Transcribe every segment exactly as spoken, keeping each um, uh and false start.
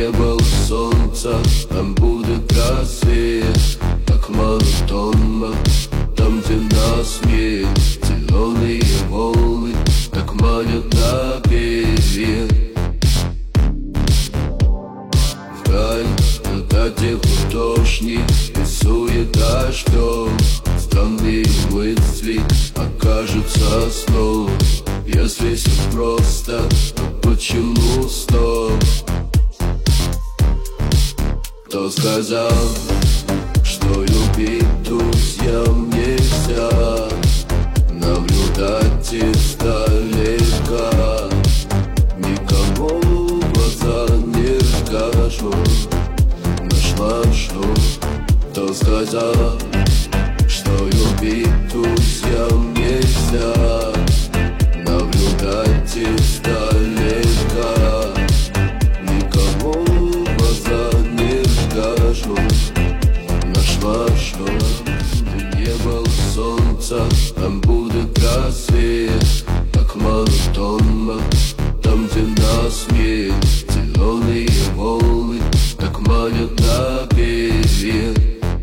не было солнца, там будет рассвет. Так монотонно, там, где нас нет. Зеленые волны так манят на берег. Вдаль, туда, где художник рисует дождем. Странные мысли окажутся сном. Если все просто, то почему стоп? Кто сказал, что любить друзьям нельзя? Наблюдать издалека, никому в глаза не скажу. Нашла что? Кто сказал, что любить друзьям нельзя? Наблюдать издалека, никому в глаза не скажу. Нашла что? Не было солнца, там будет рассвет. Так монотонно, там, где нас нет. Зеленые волны так манят на берег.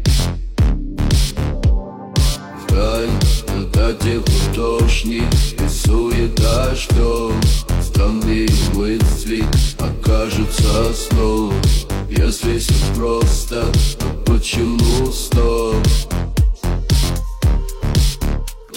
Вдаль, туда, где художник рисует дождем. Странные мысли окажутся сном. Если все просто, то почему стоп?